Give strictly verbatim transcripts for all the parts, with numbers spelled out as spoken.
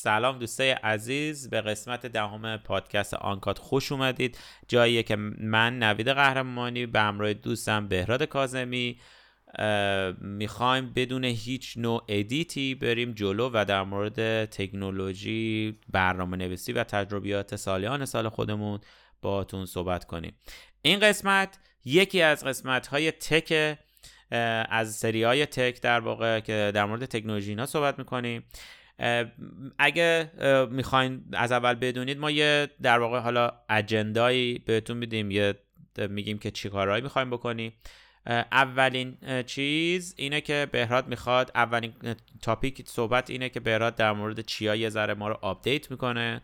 سلام دوستای عزیز، به قسمت دهم پادکست آنکات خوش اومدید. جاییه که من نوید قهرمانی به همراه دوستم بهراد کاظمی میخوایم بدون هیچ نوع ادیتی بریم جلو و در مورد تکنولوژی، برنامه نویسی و تجربیات سالیان سال خودمون باهاتون صحبت کنیم. این قسمت یکی از قسمت‌های تک از سری‌های تک در واقع که در مورد تکنولوژی اینا صحبت می‌کنیم. اگه میخواین از اول بدونید، ما یه در واقع حالا اجندایی بهتون میدیم، یه میگیم که چی کارهایی میخوایم بکنیم. اولین چیز اینه که بهراد میخواد، اولین تاپیک صحبت اینه که بهراد در مورد چیا یه ذره ما رو آپدیت میکنه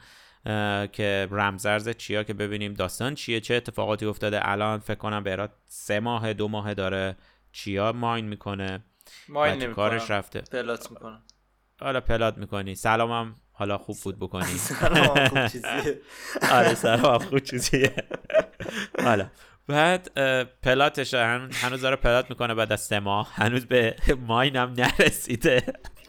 که رمزرز چیا، که ببینیم داستان چیه، چه اتفاقاتی افتاده. الان فکر کنم بهراد سه ماه دو ماه داره چیا ماین میکنه، ماین نمیکنه، کارش رفته پلات میکنه. حالا پلات میکنی. سلامم حالا خوب بود بکنی. سلام خوب چیزیه. آره سلام خوب چیزیه. حالا بعد پلاتش هنوز داره پلات میکنه بعد از سه ماه، هنوز به ماینم نرسیده.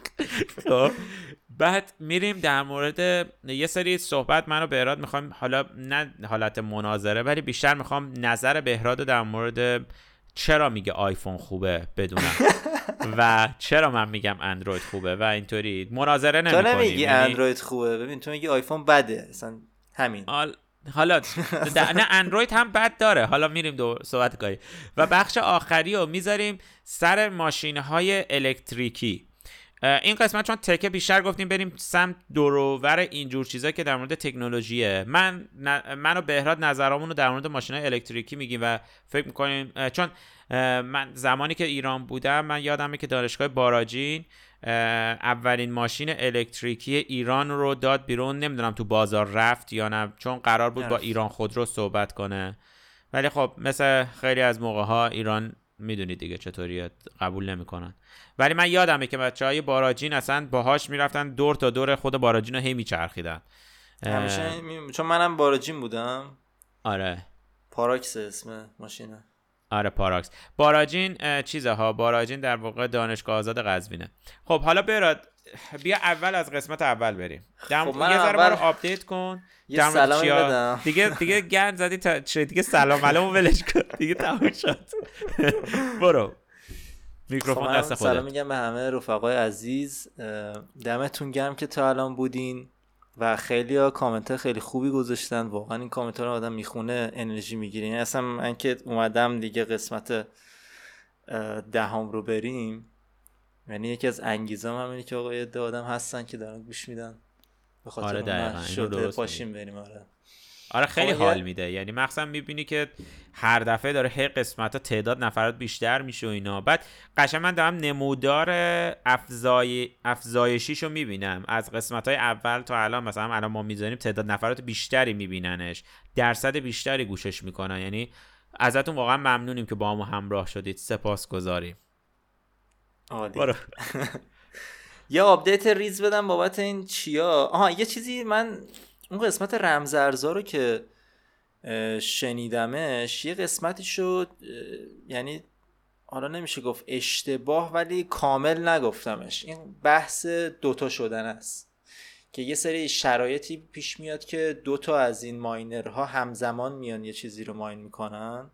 خب بعد میریم در مورد یه سری صحبت. من و بهراد میخوایم، حالا نه حالت مناظره، ولی بیشتر میخوام نظر بهراد در مورد چرا میگه آیفون خوبه بدونم و چرا من میگم اندروید خوبه و اینطوری مناظره نمی‌کنیم. تو نمیگی اندروید خوبه، ببین تو میگی آیفون بده، اصلا همین. حالا نه اندروید هم بد داره، حالا میریم دو صحبت کنیم. و بخش آخری رو میذاریم سر ماشین‌های الکتریکی. این قسمت چون تکه بیشتر گفتیم بریم سمت دوروبر اینجور چیزا که در مورد تکنولوژیه. من من و بهراد نظرامون رو در مورد ماشین‌های الکتریکی میگیم و فکر میکنیم، چون من زمانی که ایران بودم من یادمه که دانشگاه باراجین اولین ماشین الکتریکی ایران رو داد بیرون. نمیدونم تو بازار رفت یا نه، چون قرار بود با ایران خودرو صحبت کنه، ولی خب مثل خیلی از موقع‌ها ایران میدونید دیگه چطوریه، قبول نمیکنن. ولی من یادمه که بچهای باراجین اصلا باهاش میرفتن دور تا دور خود باراجین رو هی میچرخیدن همیشه می... چون منم باراجین بودم. آره پاراکس اسم ماشینه. آره پاراکس. باراجین چیزه ها، باراجین در واقع دانشگاه آزاد قزوینه. خب حالا براد بیا اول از قسمت اول بریم. دم... خب یه ذره ما رو آپدیت کن. یه سلامی بدم. دیگه دیگه گند زدی تا چه دیگه سلام علیکم ولش کن دیگه تموم شد. برو میکروفون دست خودت. سلام میگم به همه رفقای عزیز، دمتون گرم که تا الان بودین و خیلی ها کامنت خیلی خوبی گذاشتن. واقعا این کامنت ها رو آدم میخونه انرژی میگیره. یعنی اصلا من که اومدم دیگه قسمت دهم رو بریم، یعنی یکی از انگیزه‌ام همینه که آقا یه عده آدم هستن که دارن گوش میدن، به خاطر آره دقیقاً شده پاشیم بریم. آره آره خیلی حال میده. یعنی مخصوصا میبینی که هر دفعه داره هر قسمت ها تعداد نفرات بیشتر میشه و اینا. بعد قشنگ من دارم نمودار افزای افزایشیشو میبینم از قسمت های اول تا الان. مثلا الان ما میذاریم تعداد نفرات بیشتری میبیننش، درصد بیشتری گوشش میکنن. یعنی ازتون واقعا ممنونیم که با ما همراه شدید، سپاسگزاریم. عالی. یه آپدیت ریز بدم بابت این چیا. آها یه چیزی، من اون قسمت رمزارزا رو که شنیدمش یه قسمتی شد، یعنی حالا نمیشه گفت اشتباه ولی کامل نگفتمش. این بحث دوتا شدن است که یه سری شرایطی پیش میاد که دوتا از این ماینرها همزمان میان یه چیزی رو ماین میکنن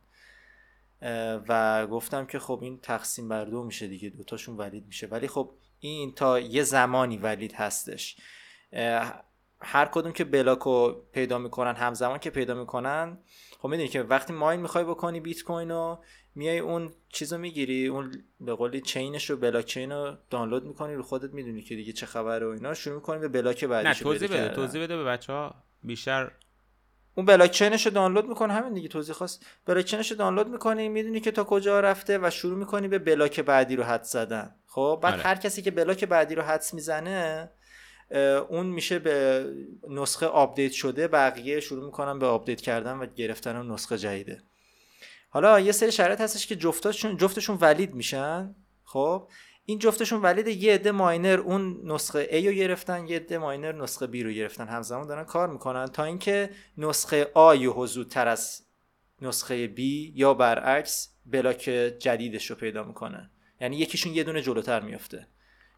و گفتم که خب این تقسیم بر دو میشه دیگه، دوتاشون ولید میشه. ولی خب این تا یه زمانی ولید هستش. هر کدوم که بلاکو پیدا میکنن همزمان که پیدا میکنن، خب میدونی که وقتی ماین میخوای بکنی بیت کوین رو، میای اون چیزو میگیری، اون به قولی چینش رو، بلاک چین رو دانلود میکنی رو خودت، میدونی که دیگه چه خبره و اینا، شروع میکنی به بلاک بعدیش. نه توضیح بده توضیح بده به بچه‌ها بیشتر. اون بلاک چینش رو دانلود میکنه، همین دیگه توضیح خاص. بلاک چینش رو دانلود میکنی، میدونی که تا کجا رفته و شروع میکنی به بلاک بعدی رو حدس زدن. خب بعد آره. هر کسی که بلاک بعدی رو حدس میزنه اون میشه به نسخه آپدیت شده، بقیه شروع میکنن به آپدیت کردن و گرفتن اون نسخه جدیده. حالا یه سری شرایط هستش که جفتشون جفتشون ولید میشن. خب این جفتشون ولیده، یه عده ماینر اون نسخه A رو گرفتن، یه عده ماینر نسخه B رو گرفتن، همزمان دارن کار میکنن تا اینکه نسخه A یهو زودتر از نسخه B یا برعکس بلاک جدیدش رو پیدا میکنه. یعنی یکیشون یه دونه جلوتر میفته.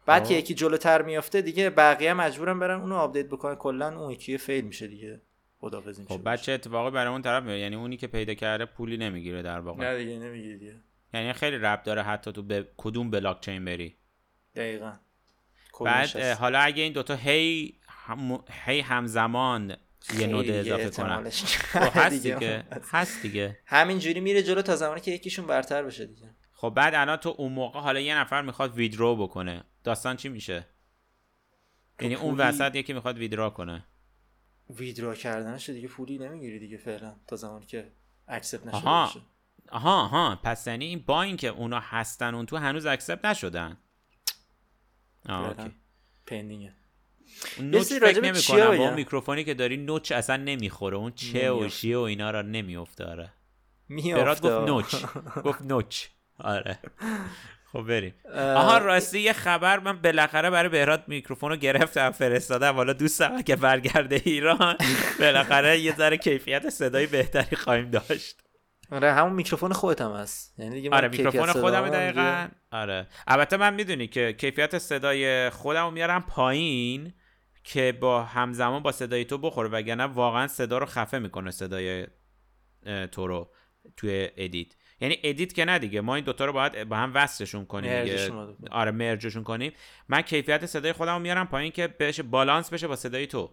بعد که یکی جلوتر میافته دیگه بقیه مجبورن برن اونو آپدیت بکنن، کلا اون یکی فیل میشه دیگه. خدافظ میشه. خب بچه اتفاقی برای اون طرف میاد، یعنی اونی که پیدا کرده پولی نمیگیره در واقع. نه دیگه نمیگیره دیگه. یعنی خیلی ربط داره حتی تو به کدوم بلاک چین بری. دقیقاً. بعد حالا اگه این دوتا هی هم هی همزمان یه نود اضافه کنن هست دیگه هست دیگه همینجوری میره جلو تا زمانی که یکیشون برتر بشه دیگه. خب بعد الان تو اون موقع حالا یه نفر میخواد ویدرو بکنه، داستان چی میشه؟ یعنی اون وسط یکی میخواد ویدرو کنه، ویدرو کردنش دیگه پولی نمیگیری دیگه فعلا تا زمانی که اکسپت نشده آها. باشه. آها آها پس یعنی این با اینکه اونا هستن اون تو هنوز اکسپت نشدن. آه اوکی. پندینگه. نوچ فکر نمی کنم با میکروفونی که داری نوچ اصلا نمیخوره، اون چه و شیه و اینا را نمیافته. آره برات گفت نوچ گفت نوچ. آره خب بریم. آها راستی یه خبر، من بالاخره برای بهراد میکروفون رو گرفتم فرستادم، حالا دوستم که برگرده ایران بالاخره یه ذره کیفیت صدای بهتری خواهیم داشت. آره همون میکروفون خودت هم هست، یعنی دیگه آره میکروفون خودم دقیقاً. آره البته من میدونی که کیفیت صدای خودم رو میارم پایین که با همزمان با صدای تو بخوره، وگرنه واقعا صدا رو خفه میکنه صدای تو رو توی ادیت. یعنی ادیت که نه دیگه، ما این دوتا رو باید با هم وصلشون کنیم دیگه. آره مرجشون کنیم. من کیفیت صدای خودم رو میارم پایین که بشه بالانس بشه با صدای تو،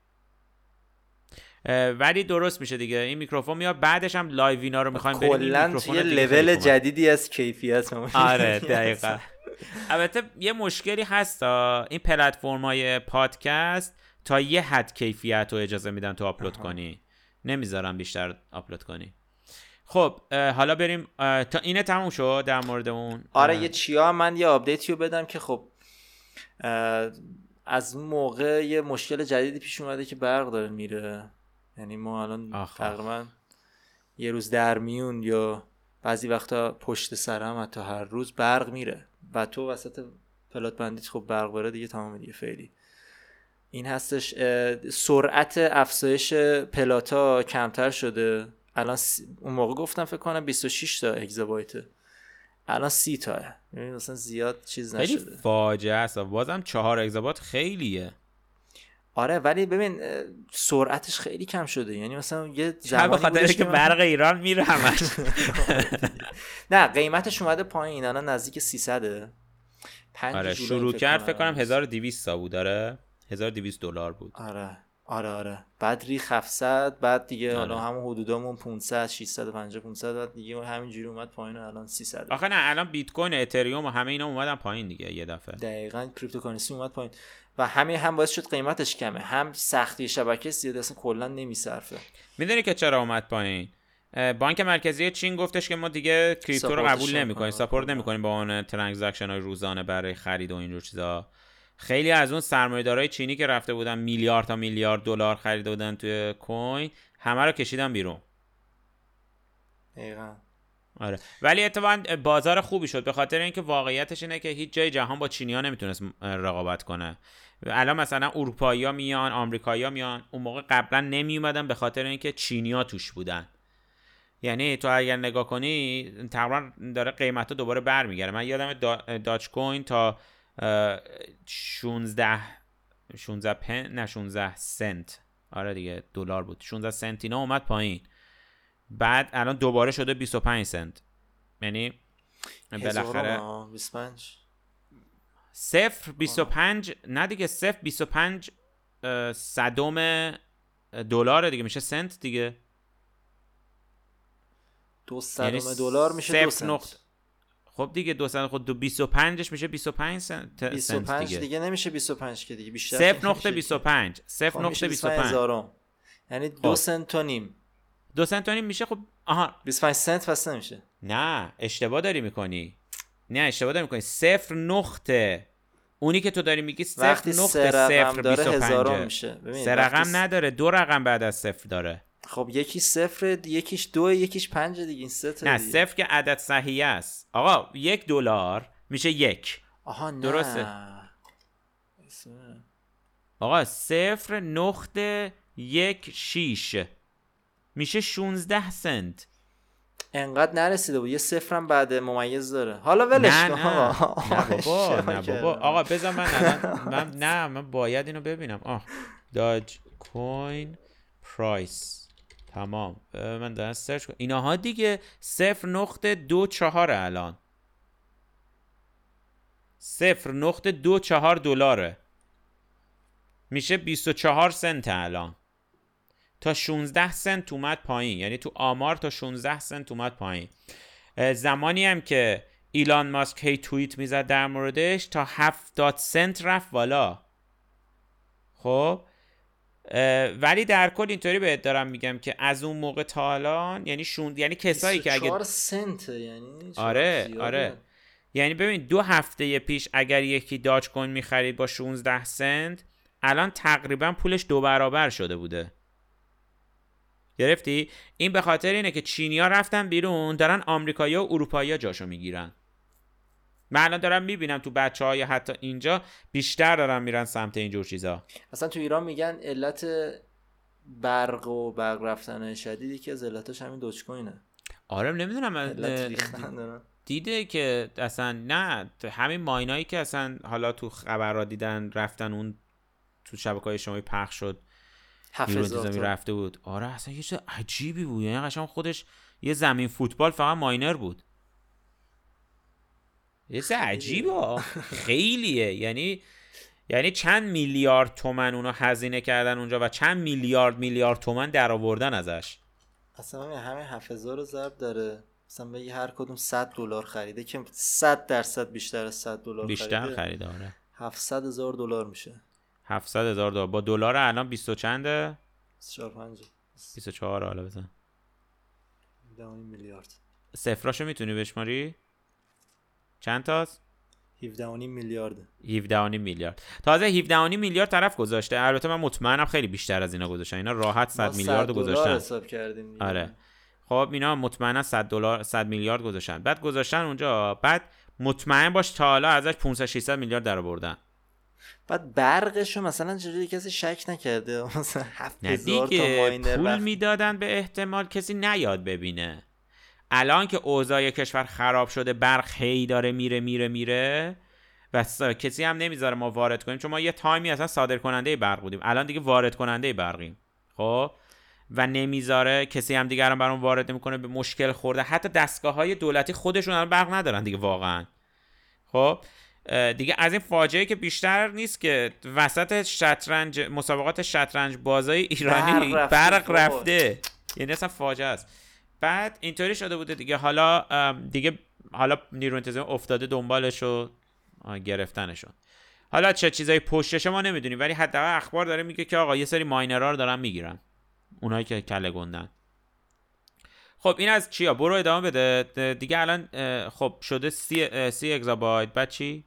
ولی درست میشه دیگه. این میکروفون میاد بعدش هم لایو اینا رو میخوایم بریم این میکروفون یه لول جدیدی از کیفیت ما. آره دقیقاً. البته یه مشکلی هست، این پلتفرم‌های پادکست تا یه حد کیفیت رو اجازه میدن تو آپلود کنی، نمیذارم بیشتر آپلود کنی. خب حالا بریم تا اینه تموم شد در مورد اون. آره یه چیا من یه آپدیتیو بدم که خب از اون موقع یه مشکل جدیدی پیش اومده که برق داره میره. یعنی ما الان تقریبا یه روز در میون یا بعضی وقتا پشت سر هم حتی هر روز برق میره و تو وسط پلات بندیت خب برق بره دیگه تمام دیگه فعلی. این هستش. سرعت افزایش پلاتا کمتر شده. الان س... اون موقع گفتم فکر کنم بیست و شش تا اگزابایته، الان سی تاه. یعنی مثلا زیاد چیز نشده. خیلی فاجعه است. بازم چهار اگزابایت خیلیه. آره ولی ببین سرعتش خیلی کم شده. یعنی مثلا یه زمانی بوده که برق ایران میره همش. نه قیمتش اومده پایین، الان نزدیک سیصد. آره شروع کرد فکر کنم هزار و دویست تا بود. داره هزار و دویست دلار بود. آره آره آره بعد ریخ هفتصد، بعد دیگه حالا آره. همون حدودامون پانصد ششصد و پنجاه پانصد، بعد دیگه همینجوری اومد پایین الان سیصد. آخه نه الان بیت کوین اتریوم و همه اینا اومدن پایین دیگه یه دفعه. دقیقاً کریپتوکارنسی اومد پایین و همین هم باعث شد قیمتش کمه، هم سختی شبکه زیاد اصلا کلا نمیصرفه. میدونی که چرا اومد پایین؟ بانک مرکزی چین گفتش که ما دیگه کریپتو رو قبول نمی‌کنیم، ساپورت نمی‌کنیم با اون ترانزکشن‌های روزانه برای خرید و اینجور چیزا. خیلی از اون سرمایه‌دارای چینی که رفته بودن میلیارد تا میلیارد دلار خریده بودن توی کوین، همه رو کشیدن بیرون. دقیقاً. آره ولی اتفاقاً بازار خوبی شد به خاطر اینکه واقعیتش اینه که هیچ جای جهان با چینی‌ها نمیتونست رقابت کنه. الان مثلا اروپایی‌ها میان، آمریکایی‌ها میان، اون موقع قبلا نمی اومدن به خاطر اینکه چینی‌ها توش بودن. یعنی تو اگر نگاه کنی تقریبا داره قیمتا دوباره برمیگره. من یادم دا داچ کوین تا شانزده شانزده پن نه شانزده سنت، آره دیگه دلار بود، شانزده سنت اینا اومد پایین، بعد الان دوباره شده بیست و پنج سنت. یعنی بالاخره بیست و پنج صفر بیست و پنج نه دیگه صفر بیست و پنج صدم دلار دیگه میشه سنت دیگه. دو صدم دلار میشه دو سنت. نقط... خب دیگه دو صد خود دو بیست و پنجش میشه بیست و پنج سنت. بیست و پنج دیگه, دیگه نمیشه بیست و پنج که دیگه بیشتر. صفر نقطه بیست و پنج صفر نقطه بیست و پنج یعنی دو سنت و نیم. دو سنت و نیم میشه. خب آها بیست و پنج سنت پس نمیشه. نه اشتباه داری میکنی. نه اشتباه داری میکنی. صفر نقطه اونی که تو داری میگی صفر نقطه صفر بیست و پنج میشه. سه رقم نداره، دو رقم بعد از صفر داره. خب یکی صفر، یکیش دو، یکیش پنج دیگه. این سه تا نه صفر که عدد صحیح است آقا. یک دلار میشه یک. آها نه درسته آقا. صفر نقطه یک شیش میشه شانزده سنت. انقدر نرسیده بود، یه صفرم بعد ممیز داره. حالا ولش کن. نه نه نه بابا نه بابا آقا بذار من الان من نه من باید اینو ببینم. آه داج کوین پرایس تمام. من دارم سرچ کنم اینها دیگه. صفر نقطه دو چهار الان صفر نقطه دو چهار دلاره، میشه بیست و چهار سنت الان. تا شانزده سنت اومد پایین، یعنی تو آمار تا شانزده سنت اومد پایین. زمانی هم که ایلان ماسک هی توییت میزد در موردش تا هفتاد سنت رفت بالا. خب ولی در کل اینطوری بهت دارم میگم که از اون موقع تا الان یعنی شون یعنی کسایی که اگه بیست و چهار سنت یعنی آره آره یعنی ببین دو هفته پیش اگر یکی داج کوین میخرید با شانزده سنت، الان تقریبا پولش دو برابر شده بوده. گرفتی؟ این به خاطر اینه که چینی‌ها رفتن بیرون، دارن آمریکایی‌ها و اروپایی‌ها جاشو میگیرن. من الان دارم میبینم تو بچه‌های حتی اینجا بیشتر دارن میرن سمت اینجور چیزا. اصلا تو ایران میگن علت برق و برق رفتن شدیدی که از علتش همین دوج کوینه. آره نمیدونم علت ریختن دارن. دیده که اصلا نه همین ماینایی که اصلا حالا تو خبرها دیدن رفتن اون تو شبکه‌های اجتماعی پخش شد هفت رفته بود. آره اصلا یه چیز عجیبی بود، یعنی قشنگ خودش یه زمین فوتبال فقط ماینر بود. یه چیز عجیبه خیلیه. یعنی یعنی چند میلیارد تومن اونا هزینه کردن اونجا و چند میلیارد میلیارد تومن در آوردن ازش. اصلا همین هفت هزار رو ضرب داره، مثلا بگی هر کدوم صد دلار خریده که صد درصد بیشتر از صد دلار بیشتر خریده. خریده آره. هفتصد هزار دلار میشه. هفتصد هزار دلار با دلار الان بیست و چنده؟ بیست و چهار پنج بیست و چهار. حالا بزن ده میلیارد. صفراشو میتونی بشماری؟ چند تاست؟ هفده و نیم میلیارد. هفده و نیم میلیارد. تازه هفده و نیم میلیارد طرف گذاشته. البته من مطمئنم خیلی بیشتر از اینا گذاشتن. اینا راحت صد میلیارد گذاشتن. حساب کردیم دیگه. آره. خب اینا مطمئنا صد دلار صد میلیارد گذاشتن. بعد گذاشتن اونجا، بعد مطمئن باش تا حالا ازش پانصد ششصد میلیارد درآوردن. بعد برقشو مثلا چجوری کسی شک نکرده مثلا هفت هزار تا ماینر پول رفت. میدادن به احتمال کسی نیاد ببینه. الان که اوضاع کشور خراب شده، برق هی داره میره میره میره و کسی هم نمیذاره ما وارد کنیم، چون ما یه تایمی اصلا صادر کننده برق بودیم، الان دیگه وارد کننده برقیم. خب و نمیذاره کسی هم دیگه الان برام وارد نمیکنه، به مشکل خورده. حتی دستگاه‌های دولتی خودشون الان برق ندارن دیگه واقعا. خب دیگه از این فاجعه که بیشتر نیست که وسط شطرنج مسابقات شطرنج بازای ایرانی برق رفته, برق رفته. یعنی اصلا فاجعه است. بعد اینطوری شده بوده دیگه، حالا دیگه حالا نیروی انتظامی افتاده دنبالش و گرفتنشون. حالا چه چیزای پشتش ما نمیدونیم، ولی حداقل اخبار داره میگه که آقا یه سری ماینرها رو دارن میگیرن، اونایی که کله گندن. خب این از چیا؟ برو ادامه بده دیگه. الان خب شده سی, سی اگزابایت. بعد چی؟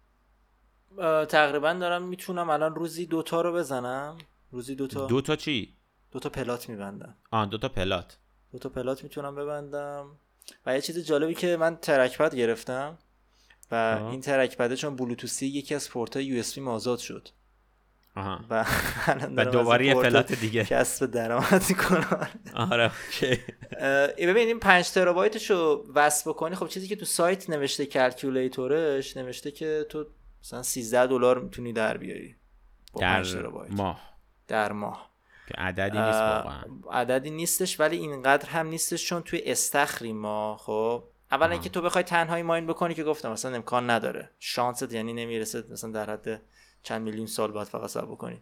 تقریبا دارم میتونم الان روزی دوتا رو بزنم. روزی دوتا. دوتا چی؟ دوتا پلات میبندم. آن دوتا پلات. دوتا پلات میتونم ببندم. و یه چیز جالبی که من ترک پد گرفتم و آه. این ترک پده چون بلوتوثی یکی از پورتای یو اس بی مازاد شد. آها. و و دوباره یه پلات دیگه کسب درآمد می‌کنم. آره اوکی. ببین این پنج ترابایتشو وصل بکنی، خب چیزی که تو سایت نوشته کلکیولیتورش نوشته که تو مثلا سیزده دلار میتونی در بیاری در ماه. در ماه که عددی نیست واقعا. عددی نیستش، ولی اینقدر هم نیستش چون توی استخری ما. خب اولا اینکه تو بخوای تنهایی ماین بکنی که گفتم مثلا امکان نداره، شانست یعنی نمیرسه مثلا در حد چند میلیون سال باید فقط صبر بکنی.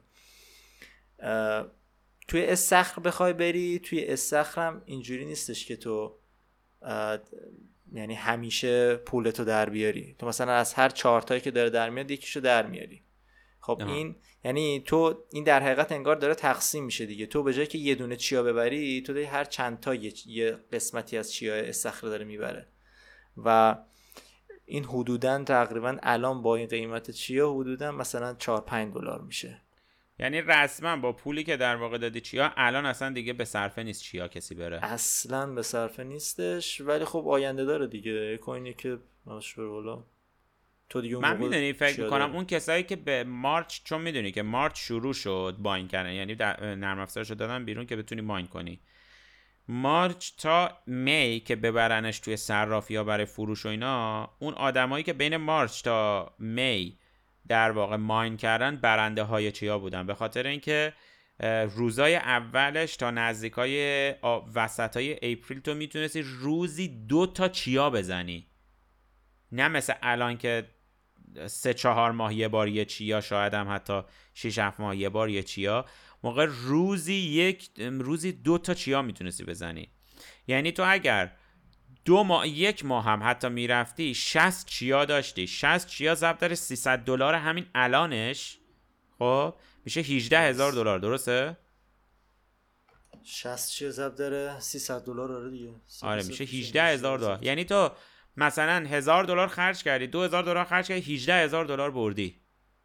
توی استخر بخوای بری، توی استخر هم اینجوری نیستش که تو یعنی همیشه پولتو در بیاری. تو مثلا از هر چهار تایی که داره در میاد یکیشو در میاری. خب اه. این یعنی تو این در حقیقت انگار داره تقسیم میشه دیگه. تو به جای که یه دونه چیا ببری، تو داری هر چند تا یه قسمتی از چیا استخر داره میبره و این حدوداً تقریباً الان با این قیمت چیا حدوداً مثلا چهار پنج دلار میشه. یعنی رسما با پولی که در واقع دادی چیا الان اصلا دیگه به صرفه نیست چیا کسی بره. اصلا به صرفه نیستش، ولی خب آینده داره دیگه. کوینی که مشهور بالا تو دیگه من میدونی فکر میکنم اون کسایی که به مارچ، چون میدونی که مارچ شروع شد باین کردن، یعنی نرم افزارشو دادن بیرون که بتونی ماین کنی. مارچ تا می که ببرنش توی صرافی‌ها برای فروش و اینا، اون آدمایی که بین مارچ تا می در واقع ماین کردن برنده های چیا بودن، به خاطر اینکه روزای اولش تا نزدیکای وسطای اپریل تو میتونستی روزی دو تا چیا بزنی، نه مثل الان که سه چهار ماه یه بار یه چیا، شاید هم حتی شش هفت ماه یه بار یه چیا. موقع روزی یک روزی دو تا چیا میتونستی بزنی. یعنی تو اگر دو ماه یک ماه هم حتی میرفتی شصت چیا داشتی. شصت چیا ضرب در سیصد دلار همین الانش، خب میشه هجده هزار دلار، درسته؟ شصت چیا ضرب در سیصد دلار آره دیگه. آره میشه هجده هزار دلار. یعنی تو مثلا هزار دلار خرج کردی، دو هزار دلار خرج کردی، هجده هزار دلار بردی.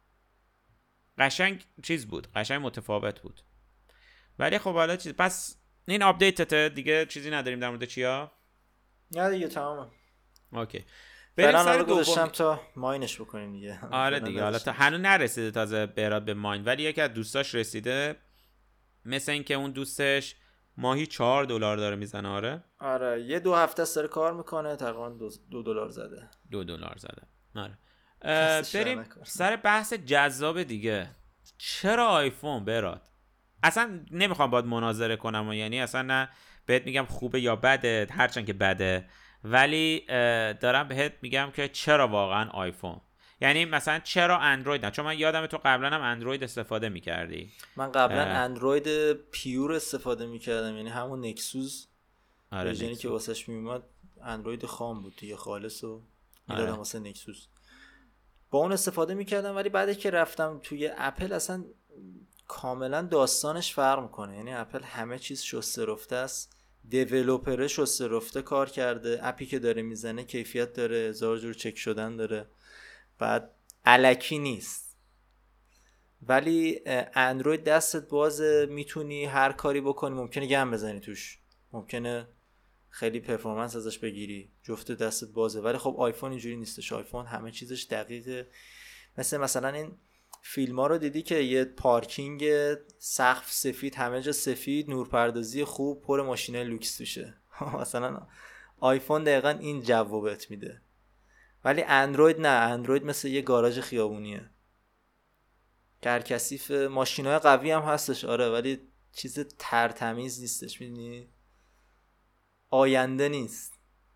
قشنگ چیز بود، قشنگ متفاوت بود. ولی خب حالا چیز، پس این آپدیتته دیگه، چیزی نداریم در مورد چیا؟ نه دیگه تمامه. اوکی. بریم سر دوم تا ماینش بکنیم دیگه. آره دیگه، حالا تا هنوز نرسیده تازه براد به ماین، ولی یکی از دوستاش رسیده، مثل این که اون دوستش ماهی چهار دلار داره میزنه. آره آره یه دو هفته سر کار میکنه، تقریبا دو, دو دلار زده. دو دلار زده. آره بریم سر بحث جذاب دیگه. چرا آیفون براد؟ اصلا نمیخوام باید مناظره کنم و یعنی اصلا نه بهت میگم خوبه یا بده، هرچند که بده، ولی دارم بهت میگم که چرا واقعا آیفون. یعنی مثلا چرا اندروید نه؟ چون من یادم تو قبلا هم اندروید استفاده میکردی. من قبلا اندروید پیور استفاده میکردم، یعنی همون نکسوس. آره ورژنی که واسش میومد اندروید خام بود دیگه، خالص و میدادم آره. واسه نکسوس با اون استفاده میکردم. ولی بعد که رفتم توی اپل اصلا کاملا داستانش فرق میکنه. یعنی اپل همه چیز شسته رفته است، دیولپر شسته رفته کار کرده، اپی که داره میزنه کیفیت داره، هزار جور چک شدن داره، بعد الکی نیست. ولی اندروید دستت بازه، میتونی هر کاری بکنی، ممکنه گم بزنی توش، ممکنه خیلی پرفورمنس ازش بگیری، جفت دستت بازه. ولی خب آیفون اینجوری نیستش. آیفون همه چیزش دقیقه. مثل مثلا این فیلم ها رو دیدی که یه پارکینگ سقف سفید، همه جا سفید، نورپردازی خوب، پر ماشینای لوکس توشه. مثلا آیفون دقیقا این جو بهت میده. ولی اندروید نه، اندروید مثل یه گاراژ خیابونیه، کرکسیف، ماشینای قوی هم هستش آره، ولی چیز ترتمیز نیستش. میدونی آینده نیست.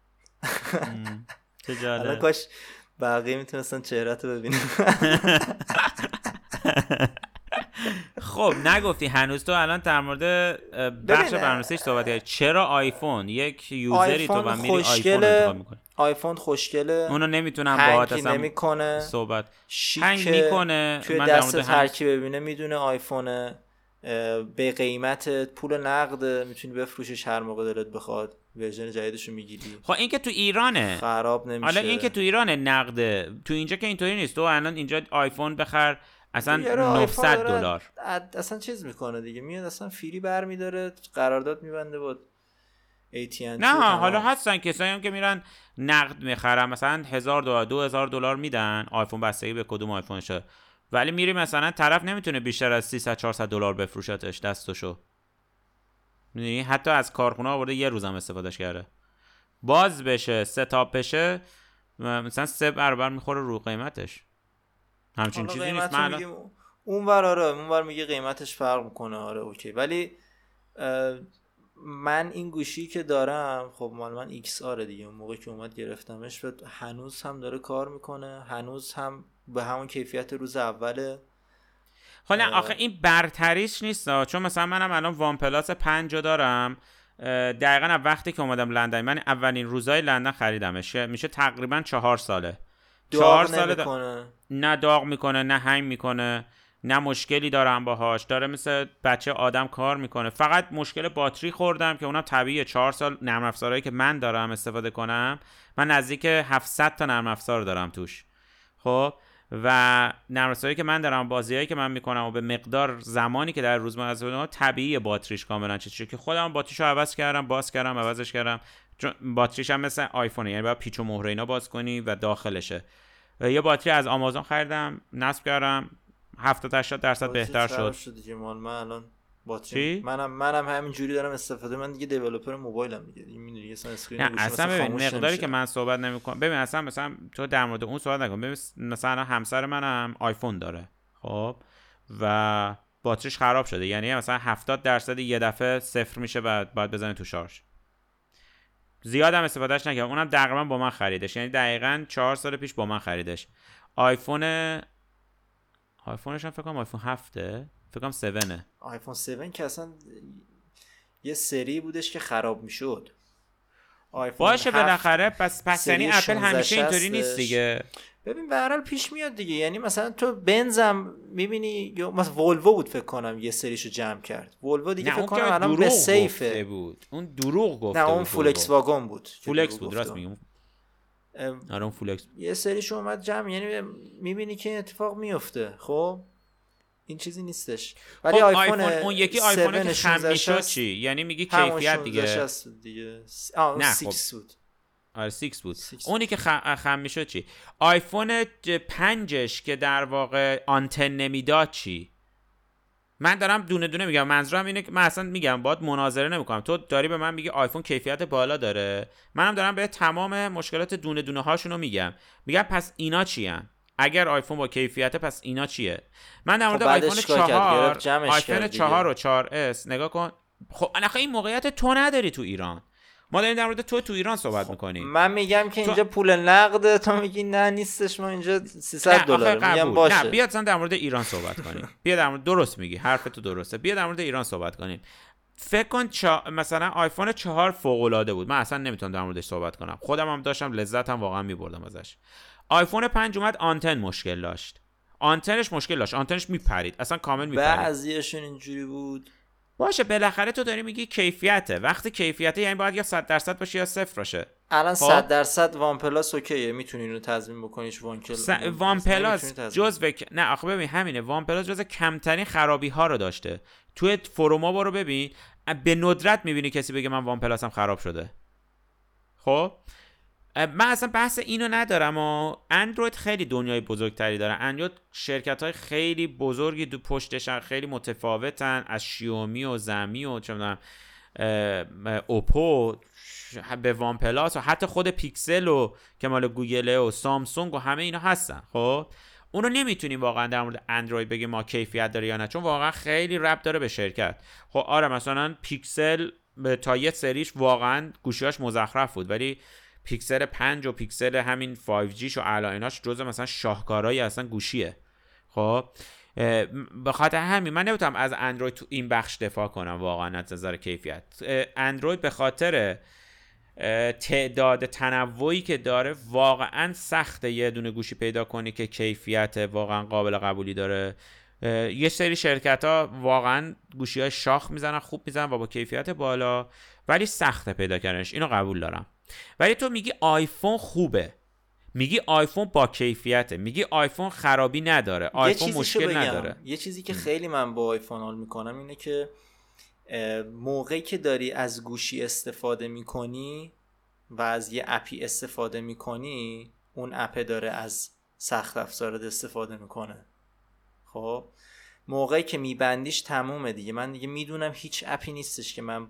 چه جالب. الان کاش بقیه میتونستن چهرهتو ببینن. خب نگفتی هنوز، تو الان در مورد بخش برنامه‌نویسیش صحبت کردی. چرا آیفون؟ یک یوزری تو با میری آیفون انتخاب میکنی. آیفون خوشگله، اونو نمیتونم باهات اصلا نمیکنه، صحبت هنگ میکنه، توی دست هر کی ببینه میدونه آیفونه، به قیمت پول نقد، میتونی بفروشش هر موقع دلت بخواد، ورژن جدیدشو میگیری. خب این که تو ایرانه خراب نمیشه. حالا این که تو ایرانه نقده، تو اینجا که اینطوری نیست. تو الان اینجا آیفون بخر اصلا نهصد دلار اصلا چیز میکنه دیگه، میاد اصلا فری برمیداره، قرارداد میبنده با ای تی ان تی. نه حالا هستن کسایی هم که میرن نقد میخرن، مثلا هزار دلار دو هزار دلار میدن، آیفون بستگی به کدوم آیفونشه، ولی میری مثلا طرف نمیتونه بیشتر از سیصد چهارصد دلار بفروشتش دستشو. میدونی حتی از کارخونه آورده یه روزم استفادهش کرده، باز بشه ستاپ بشه مثلا سه برابر میخوره رو قیمتش. همچین چیزی نیست. من اون ور آره اون ور میگه قیمتش فرق میکنه آره اوکی، ولی من این گوشی که دارم خب مال من ایکس آر دیگه، اون موقع که اومد گرفتمش و هنوز هم داره کار میکنه، هنوز هم به همون کیفیت روز اوله. حالا آخه این برتریش نیست، چون مثلا منم الان وان پلاس پنج دارم، دقیقاً وقتی که اومدم لندن، من اولین روزای لندن خریدمش، میشه تقریبا چهار ساله. چهار ساله دا... نه داغ میکنه نه هنگ میکنه نه مشکلی دارم باهاش، داره مثل بچه آدم کار میکنه. فقط مشکل باتری خوردم که اونم طبیعیه، چهار سال نرم افزارهایی که من دارم استفاده کنم، من نزدیک هفتصد تا نرم افزار دارم توش. خب و نرم افزاری که من دارم، بازیایی که من میکنم و به مقدار زمانی که در روز من طبیعیه باتریش کاملا چیزی که خودم باتریشو عوض کردم، باز کردم، عوضش کردم، چون باتریش هم مثل آیفونه، یعنی باید پیچ و مهره اینا باز کنی و داخلشه. یه باتری از آمازون خریدم، نصب کردم، هفتاد هشتاد درصد بهتر شد. شد دیگه. مال من الان باتری منم منم همین جوری دارم استفاده. من دیگه دیولپر موبایلم دیگه، میدونی اصلا اسکرین نه اصلا ببین مقداری که من صحبت نمی‌کنم. ببین اصلا مثلا تو در مورد اون صحبت نکن. ببین مثلا همسر منم آیفون داره خب و باتریش خراب شده، یعنی مثلا هفتاد درصد یه دفعه صفر میشه و بعد بزنه تو شارژ. زیادم استفادهش نکردم، اونم تقریبا با من خریدش، یعنی دقیقاً چهار سال پیش با من خریدش. آیفون آیفونش هم فکر کنم آیفون هفته، فکر کنم هفته. آیفون هفت که اصلا یه سری بودش که خراب میشد. باشه بالاخره پس پس یعنی اپل همیشه اینطوری نیست دیگه. ببین به هر حال پیش میاد دیگه، یعنی مثلا تو بنزم میبینی یا مثلا ولوو بود فکر کنم یه سریشو جمع کرد. ولوو دیگه فکر کنم الان به سیفه بود. اون دروغ گفته نه اون فولکس واگن بود. فولکس بود راست میگم. آره اون فولکس یه سریشو اومد جمع، یعنی میبینی که اتفاق میفته. خب این چیزی نیستش. ولی خب آیفون, آیفون اون یکی آیفون که خم میشد چی؟ یعنی میگی کیفیت دیگه. دیگه آه نه شش بود. آره شش بود. شش. اونی که خم, خم میشد چی؟ آیفون پنجش که در واقع آنتن نمیداد چی؟ من دارم دونه دونه میگم، منظورم اینه که من اصلا میگم باید مناظره نمیکنم. تو داری به من میگی آیفون کیفیت بالا داره، منم دارم به تمام مشکلات دونه دونه هاشونو میگم. میگم پس اینا چی ان؟ اگر آیفون با کیفیته پس اینا چیه؟ من در مورد خب آیفون چهار آیفون چهار و چهار اس نگاه کن. خب آخه این موقعیت تو نداری تو ایران، ما داریم در مورد تو تو ایران صحبت خب میکنیم. من میگم که اینجا تو... پول نقده، تو میگی نه نیستش، ما اینجا سیصد دلار میگم باشه. نه بیا اصلا در مورد ایران صحبت کنیم. بیا در مورد درست میگی، حرف تو درسته. بیا در مورد ایران صحبت کنیم. فکر کن چا... مثلا آیفون چهار فوق العاده بود، من اصلا نمیتونم در موردش صحبت کنم، خودم هم داشتم لذتم واقعا میبردم ازش. آیفون پنج اومد آنتن مشکل داشت، آنتنش مشکل داشت، آنتنش میپرید، اصلا کامل میپرید. بعضیاشون اینجوری بود. باشه بالاخره تو داری میگی کیفیته، وقتی کیفیته یعنی باید یا صد درصد باشه یا صفر باشه. الان صد درصد وان پلاس اوکیه، میتونی اینو تضمین بکنیش. وان س... وان پلاس جزو نه آخه ببین همینه، وان پلاس جزو کمترین خرابی ها رو داشته. توی فروما برو ببین، به ندرت میبینی کسی بگه من وان پلاسم خراب شده. خب من اصلا بحث اینو ندارم و اندروید خیلی دنیای بزرگتری داره. اندروید شرکت‌های خیلی بزرگی دو پشتشن، خیلی متفاوتن، از شیائومی و زمی و چه می‌دونم اوپو به وان پلاس و حتی خود پیکسل و که مال گوگل و سامسونگ و همه اینا هستن. خب اونو نمیتونیم واقعا در مورد اندروید بگیم ما کیفیت داره یا نه، چون واقعا خیلی ربط داره به شرکت. خب آره مثلا پیکسل تا یه سریش واقعا گوشیاش مزخرف بود، ولی پیکسل پنج و پیکسل همین پنج جی ش و علائناش جزء مثلا شاهکارهای اصلا گوشیه. خب به خاطر همین من نمیتونم از اندروید تو این بخش دفاع کنم واقعا از نظر کیفیت. اندروید به خاطر تعداد تنوعی که داره واقعا سخته یه دونه گوشی پیدا کنی که کیفیت واقعا قابل قبولی داره. یه سری شرکت ها واقعا گوشی های شاخ میزنن، خوب میزنن و با کیفیت بالا، ولی سخته پیدا کردنش، اینو قبول دارم. ولی تو میگی آیفون خوبه، میگی آیفون با کیفیته، میگی آیفون خرابی نداره، آیفون مشکل نداره. یه چیزی که خیلی من با آیفون حال میکنم اینه که موقعی که داری از گوشی استفاده میکنی و از یه اپی استفاده میکنی، اون اپ داره از سخت افزارت استفاده میکنه. خب موقعی که میبندیش تمومه دیگه. من دیگه میدونم هیچ اپی نیستش که من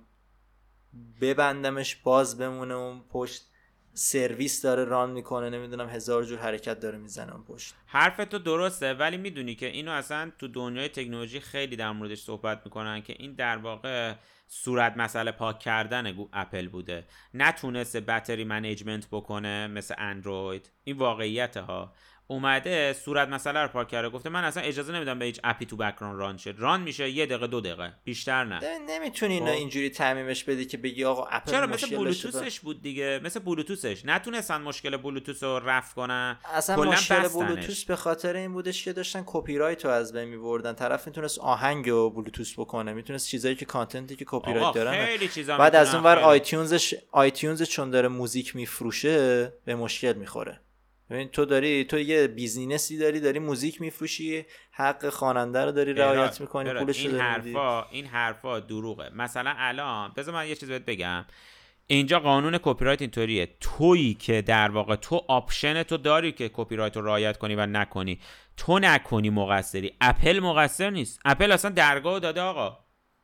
ببندمش باز بمونه اون پشت، سرویس داره ران میکنه، نمیدونم هزار جور حرکت داره میزنه اون پشت. حرفت تو درسته، ولی میدونی که اینو اصلا تو دنیای تکنولوژی خیلی در موردش صحبت میکنن که این در واقع صورت مسئله پاک کردن اپل بوده، نتونسته بتری منیجمنت بکنه مثل اندروید. این واقعیته ها. اومده صورت مسئله رو پاک کرده، گفته من اصلا اجازه نمیدم به هیچ اپی تو بک‌گراند ران شه. ران میشه یه دقیقه دو دقیقه بیشتر نه. نمیتونی اینا اینجوری تعمیمش بدی که بگی آقا اپل چرا مثل بلوتوثش بود دیگه، مثل بلوتوثش نتونستن مشکل بلوتوث رو رفع کنن. اصلا مشکل بلوتوث به خاطر این بودش که داشتن کپی رایت رو از بین می‌بردن. طرف میتونست آهنگ رو بلوتوث بکنه، میتونست چیزایی که کانتنتی که کپی رایت دارن. بعد از اون ور آیتیونزش آیتیونز چون داره موزیک میفروشه به مشکل میخوره. ببین تو داری تو یه بیزینسی داری داری موزیک میفروشی، حق خواننده رو داری رعایت میکنی، پولش رو این حرفا این حرفا دروغه. مثلا الان بذار من یه چیز بهت بگم، اینجا قانون کپی رایت اینطوریه، تویی که در واقع تو آپشن تو داری که کپی رایت رو رعایت کنی و نکنی، تو نکنی مقصری، اپل مقصر نیست. اپل اصلا درگاه داده آقا،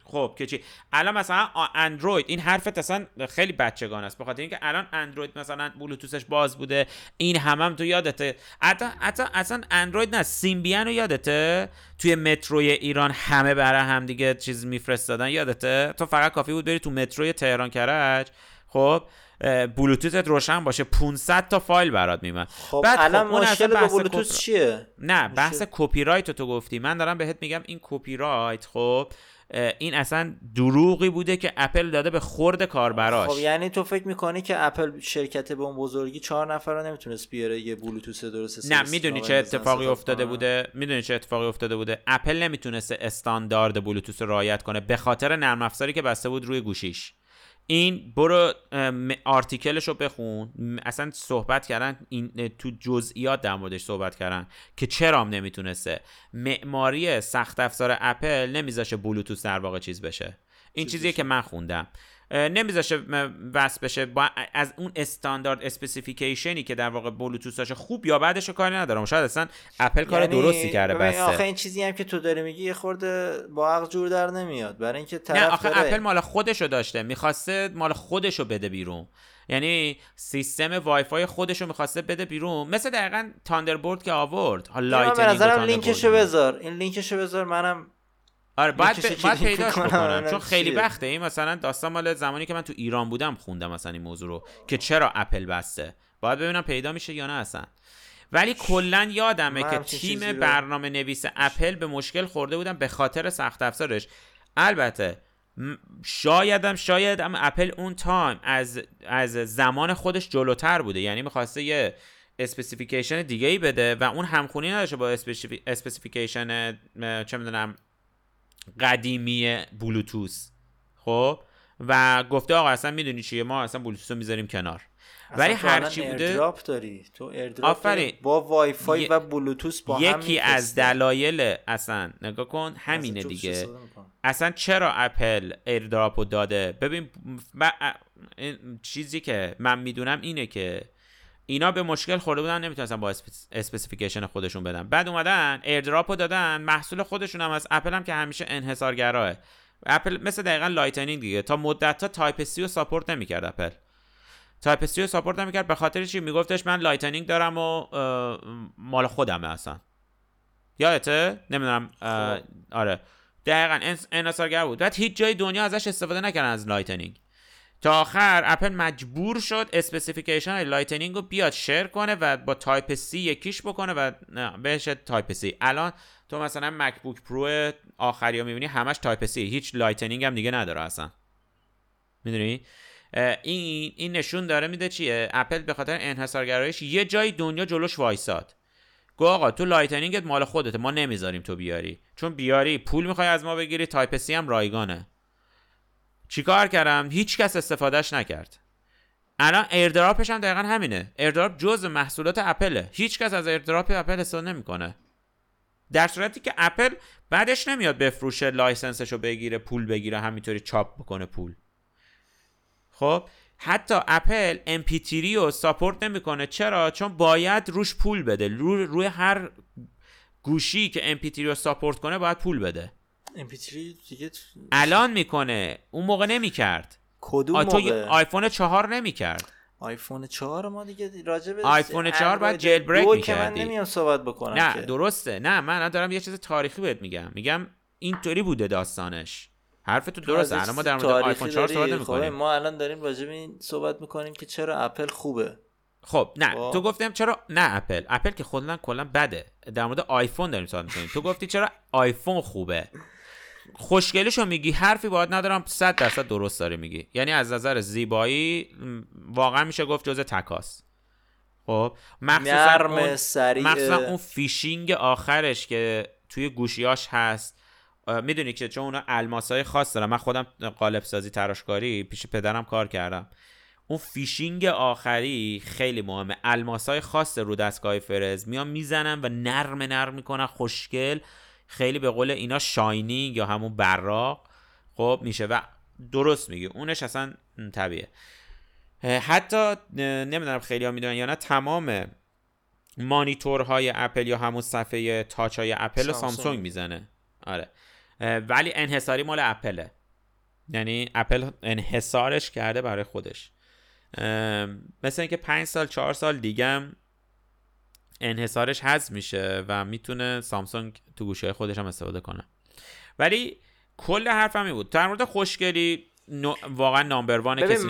خب که چی الان مثلا اندروید این حرفت اصلا خیلی بچگانه است، به خاطر اینکه الان اندروید مثلا بلوتوثش باز بوده، این هم هم تو یادته، حتی حتی اصلا اندروید نه سیمبیان رو یادته توی متروی ایران همه برای هم دیگه چیز میفرستادن، یادته تو فقط کافی بود بری تو متروی تهران کرج، خب بلوتوثت روشن باشه پانصد تا فایل برات میاد. خب الان خب مشکل با بلوتوث کپی... چیه؟ نه بحث کپی رایت تو گفتی، من دارم بهت میگم این کپی رایت خب این اصلا دروغی بوده که اپل داده به خورد کاربراش. خب یعنی تو فکر میکنی که اپل شرکت به اون بزرگی چهار نفر رو نمیتونست بیاره یه بلوتوث درست؟ نه میدونی چه اتفاقی افتاده بوده؟ میدونی چه اتفاقی افتاده بوده؟ اپل نمیتونست استاندارد بلوتوث رو رعایت کنه به خاطر نرم افزاری که بسته بود روی گوشیش. این برو آرتیکلش رو بخون، اصلا صحبت کردن این تو جزئیات در موردش صحبت کردن که چرا هم نمیتونسته. معماری سخت افزار اپل نمیذاشه بلوتوث در واقع چیز بشه، این چیز چیزیه که من خوندم، نمیذاشه وصل بشه با از اون استاندارد اسپسیفیکیشنی که در واقع بلوتوث داشه. خوب یا بعدش کاری ندارم، شاید اصلا اپل کار یعنی درستی کرده بسته. آخه این چیزی هم که تو داری میگی یه خورده با عقل جور در نمیاد، برای اینکه طرف نه آخه داره... اپل مال خودشو داشته، میخواسته مال خودشو بده بیرون، یعنی سیستم وای فای خودشو میخواسته بده بیرون، مثل دقیقاً تاندربولت که آورد. حالا لایتنینگ به نظرم لینکشو بذار، این لینکشو بذار، منم آره باید, ب... باید پیداش بکنم چون خیلی وقته. این مثلا داستان مال زمانی که من تو ایران بودم خوندم مثلا این موضوع رو که چرا اپل بسته، باید ببینم پیدا میشه یا نه اصلا. ولی کلا یادمه که تیم برنامه نویس اپل به مشکل خورده بودن به خاطر سخت افزارش. البته شایدم شایدم اپل اون تایم از از زمان خودش جلوتر بوده، یعنی می‌خواسته یه اسپسیفیکیشن دیگه ای بده و اون همخونی نداشته با اسپسیفیکیشن چه میدونم قدیمی بلوتوث. خب و گفته آقا اصلا میدونی چیه، ما اصلا بلوتوث رو میذاریم کنار. ولی هر چی بوده ایردراپ داری تو، ایردراپ داری با وای فای و بلوتوث با هم یکی از دلایل اصلا نگاه کن همینه دیگه. اصلا چرا اپل ایردراپ رو داده؟ ببین ب... چیزی که من میدونم اینه که اینا به مشکل خورده بودن، نمیتونستن با اسپسیفیکیشن خودشون بدن، بعد اومدن ایردراپ رو دادن. محصول خودشون هم از اپل هم که همیشه انحصارگراه. اپل مثل دقیقاً لایتنینگ دیگه، تا مدت تا تایپ سی رو ساپورت نمیکرد. اپل تایپ سی رو ساپورت نمیکرد به خاطر چی؟ میگفتش من لایتنینگ دارم و مال خودمه اصلا. یادته؟ نمیدونم. آره دقیقاً انحصارگر بود. بعد هیچ جای دنیا ازش استفاده نکردن از لایتنینگ، تا آخر اپل مجبور شد اسپسیفیکیشن لایتنینگ رو بیاد شیر کنه و با تایپ سی یکیش بکنه و بهش تایپ سی. الان تو مثلا مکبوک پرو آخری رو میبینی همش تایپ سی، هیچ لایتنینگ هم دیگه نداره اصلا. میدونی این این نشون داره میده چیه؟ اپل به خاطر انحصارگراییش یه جای دنیا جلوش وایساد، گو آقا تو لایتنینگت مال خودته، ما نمیذاریم تو بیاری، چون بیاری پول میخوای از ما بگیری، تایپ سی هم رایگانه. چیکار کردم؟ هیچ کس استفادهش نکرد. الان ایردراپش هم دقیقاً همینه. ایردراپ جزء محصولات اپله، هیچ کس از ایردراپ اپل استفاده نمیکنه، در صورتی که اپل بعدش نمیاد بفروشه، لایسنسشو بگیره، پول بگیره، همینطوری چاپ بکنه پول. خب حتی اپل ام پی تری رو ساپورت نمیکنه. چرا؟ چون باید روش پول بده، روی, روی هر گوشی که ام پی تری رو ساپورت کنه باید پول بده. ام پی تری دیگه الان میکنه، اون موقع نمیکرد. کدوم موقع؟ آیفون چهار نمیکرد. آیفون چهار ما دیگه راجب آیفون چهار بعد جیل بریک میکردی. من نمیام صحبت بکنم نه که. درسته، نه من دارم یه چیز تاریخی بهت میگم، میگم اینطوری بوده داستانش. حرف تو درسته. الان ما در مورد آیفون چهار صحبت نمیکنیم. خب ما الان داریم راجب این صحبت میکنیم که چرا اپل خوبه. خب نه با... تو گفتم چرا نه اپل اپل که خودن کلا بده، در مورد آیفون داریم صحبت میکنیم. تو گفتی چرا آیفون خوبه، خوشگلیشو میگی، حرفی باید ندارم، صد درصد درست داری میگی. یعنی از نظر زیبایی واقعا میشه گفت جزء تکاست. خب نرم اون... سریع، مخصوصا اون فیشینگ آخرش که توی گوشیاش هست. میدونی که چون اونا الماسای خاص دارن، من خودم قالب سازی تراشکاری پیش پدرم کار کردم، اون فیشینگ آخری خیلی مهمه. الماسای خاص رو دستگاه فرز میان میزنن و نرم نرم میکنن، خوشگل، خیلی به قول اینا شاینینگ یا همون براق خب میشه. و درست میگی اونش اصلا طبیعه. حتی نمیدونم خیلی ها میدونن یا نه، تمام مانیتورهای اپل یا همون صفحه تاچ های اپل سامسونگ میزنه. آره ولی انحصاری مال اپله. یعنی اپل انحصارش کرده برای خودش. مثل اینکه پنج سال چهار سال دیگه هم انحصارش حذف میشه و میتونه سامسونگ تو گوشه خودش هم استفاده کنه. ولی کل حرفم این بود در مورد خوشگلی، واقعا نامبر وان کسی